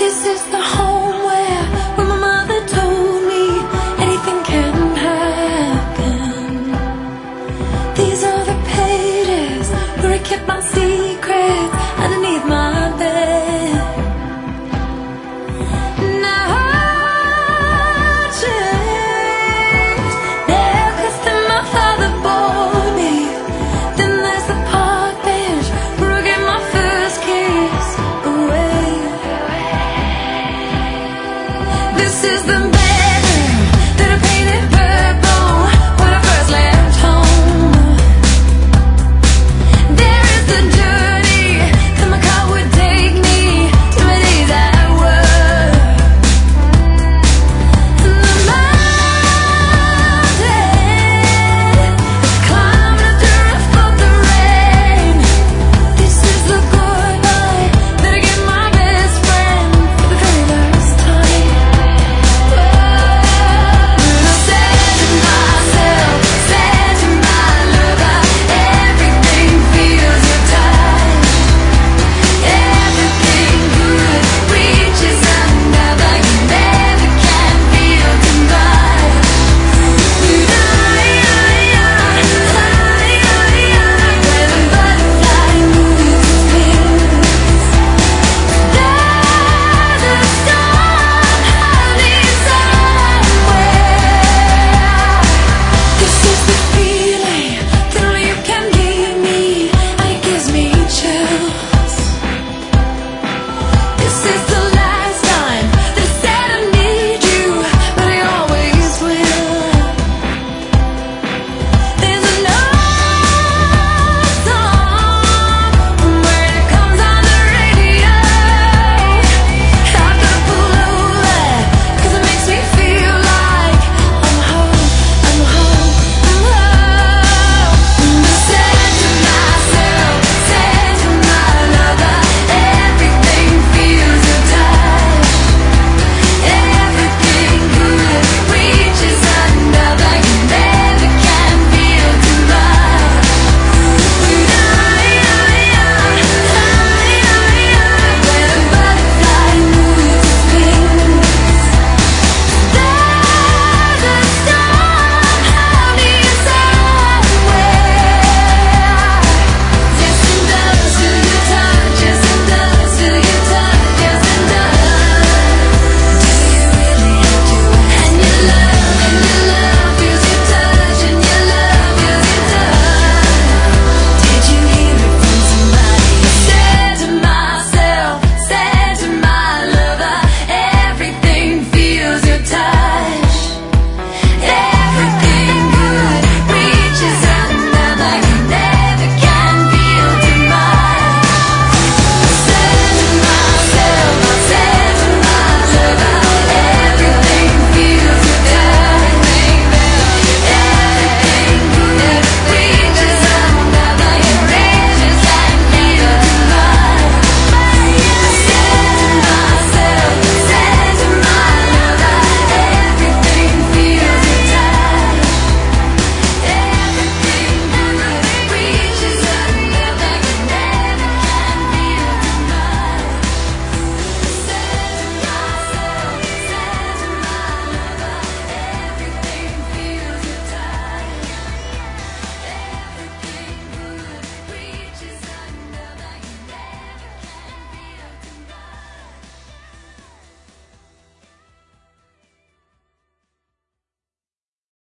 This is the home where my mother told me anything can happen. These are the pages where I kept my secrets underneath my bed. Now I changed. Now 'cause then my father bore me. Then there's the park bench where I gave my first kiss away. This is the